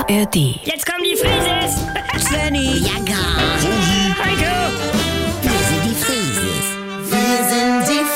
ARD. Jetzt kommen die Frises! Svenny, Jagger, Heiko! wir sind die Frieses. Wir sind die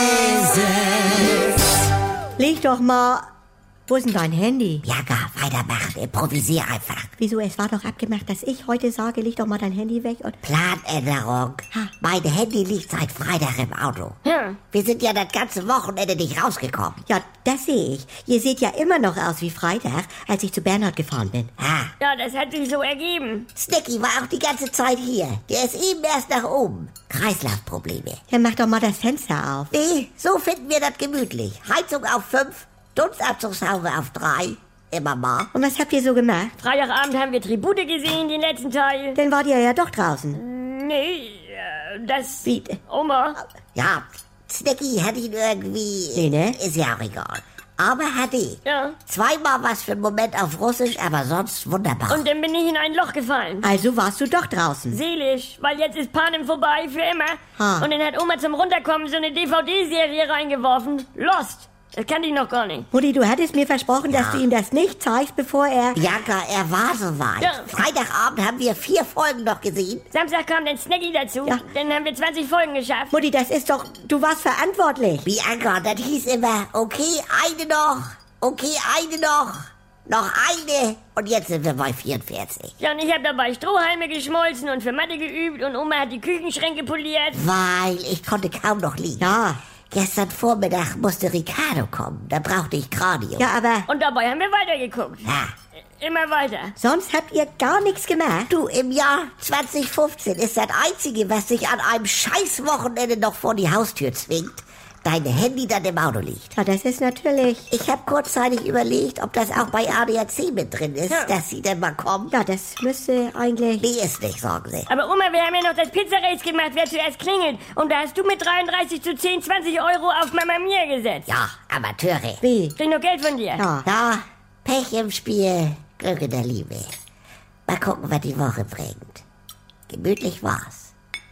Frieses. leg doch mal... Wo ist denn dein Handy? Jagger, weitermachen, improvisier einfach. Wieso, es war doch abgemacht, dass ich heute sage, leg doch mal dein Handy weg und... Planänderung. Mein Handy liegt seit Freitag im Auto. Ja. Wir sind ja das ganze Wochenende nicht rausgekommen. Ja, das sehe ich. Ihr seht ja immer noch aus wie Freitag, als ich zu Bernhard gefahren bin. Ja, das hat sich so ergeben. Snicky war auch die ganze Zeit hier. Der ist eben erst nach oben. Kreislaufprobleme. Dann mach doch mal das Fenster auf. Nee, so finden wir das gemütlich. Heizung auf 5, Dunstabzugshaube auf 3. Immer mal. Und was habt ihr so gemacht? Freitagabend haben wir Tribute gesehen, den letzten Teil. Dann wart ihr ja doch draußen. Nee, das... Wie? Oma. Ja, Snicky hat ihn irgendwie... Nee, ne? Ist ja auch egal. Aber hat ihn. Ja. Zweimal was für einen Moment auf Russisch, aber sonst wunderbar. Und dann bin ich in ein Loch gefallen. Also warst du doch draußen. Seelisch, weil jetzt ist Panem vorbei, für immer. Ha. Und dann hat Oma zum Runterkommen so eine DVD-Serie reingeworfen. Lost. Das kannte ich noch gar nicht. Mutti, du hattest mir versprochen, dass du ihm das nicht zeigst, bevor er... Jagger, er war soweit. Ja. Freitagabend haben wir 4 Folgen noch gesehen. Samstag kam dann Snacky dazu. Ja. Dann haben wir 20 Folgen geschafft. Mutti, das ist doch... Du warst verantwortlich. Wie Anker, das hieß immer, okay, eine noch, okay, eine noch eine. Und jetzt sind wir bei 44. Ja, und ich habe dabei Strohhalme geschmolzen und für Mathe geübt und Oma hat die Küchenschränke poliert. Weil ich konnte kaum noch liegen. Ja. Gestern Vormittag musste Ricardo kommen. Da brauchte ich Cardio. Ja, aber... Und dabei haben wir weitergeguckt. Ja. Immer weiter. Sonst habt ihr gar nichts gemacht? Du, im Jahr 2015 ist das Einzige, was dich an einem Scheißwochenende noch vor die Haustür zwingt, dein Handy dann im Auto liegt. Ja, das ist natürlich... Ich habe kurzzeitig überlegt, ob das auch bei ADAC mit drin ist, Ja. dass sie dann mal kommen. Ja, das müsste eigentlich... Nee, ist nicht, sagen sie. Aber Oma, wir haben ja noch das Pizzarace gemacht, wer zuerst klingelt. Und da hast du mit 33 zu 10, 20 Euro auf Mama Mia gesetzt. Ja, Amateure. Wie? Krieg noch Geld von dir. Ja. Ja, Pech im Spiel, Glück in der Liebe. Mal gucken, was die Woche bringt. Gemütlich war's.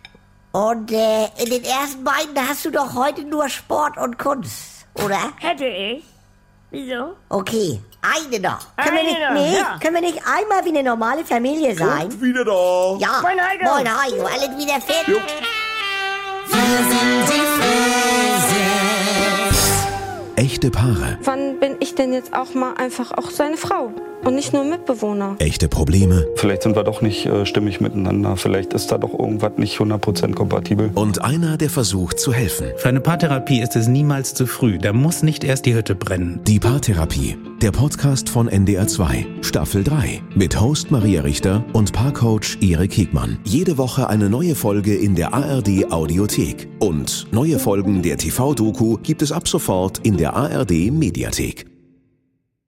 Und in den ersten beiden hast du doch heute nur Sport und Kunst, oder? Hätte ich. Wieso? Okay, eine noch. Können wir nicht, nee, Ja. können wir nicht einmal wie eine normale Familie sein? Und wieder da. Ja, Moin, Heiko. Moin, Heiko. Alles wieder fit? Jo. Echte Paare, Wann bin ich denn jetzt auch mal einfach auch seine Frau und nicht nur Mitbewohner? echte Probleme Vielleicht sind wir doch nicht stimmig miteinander. Vielleicht ist da doch irgendwas nicht 100% kompatibel. und einer, der versucht zu helfen. Für eine Paartherapie ist es niemals zu früh. Da muss nicht erst die Hütte brennen. Die Paartherapie, der Podcast von NDR 2, Staffel 3, mit Host Maria Richter und Paarcoach Erik Hegmann. Jede Woche eine neue Folge in der ARD Audiothek. Und neue Folgen der TV-Doku gibt es ab sofort in der ARD Mediathek.